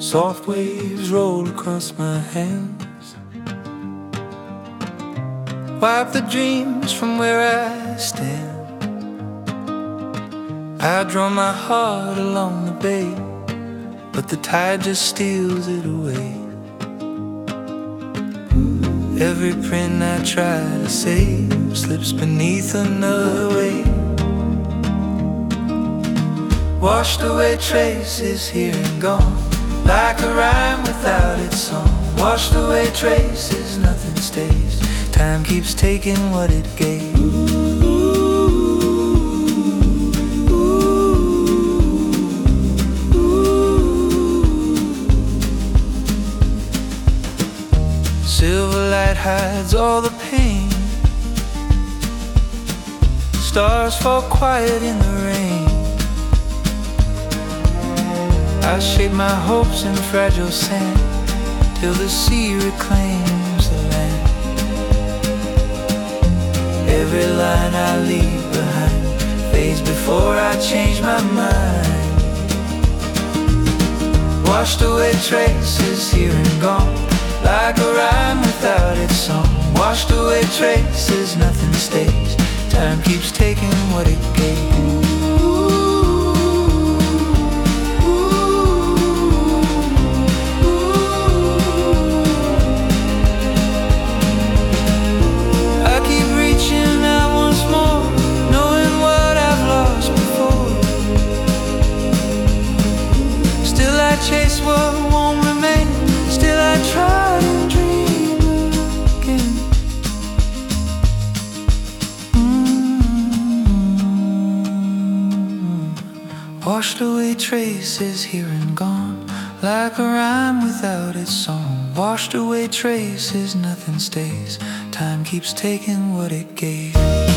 Soft waves roll across my hands, wipe the dreams from where I stand. I draw my heart along the bay, but the tide just steals it away. Every print I try to save slips beneath another wave. Washed away traces here and gone, like a rhyme without its song. Washed away traces, nothing stays. Time keeps taking what it gave. Silver light hides all the pain. Stars fall quiet in the rain. I shape my hopes in fragile sand till the sea reclaims the land. Every line I leave behind fades before I change my mind. Washed away traces here and gone, like a rhyme without its song. Washed away traces, nothing stays. Time keeps taking what it gave. I keep reaching out once more, knowing what I've lost before. Still I chase what won't remain. Still I try and dream again. Washed away traces here and gone, like a rhyme without its song. Washed away traces, nothing stays. Time keeps taking what it gave.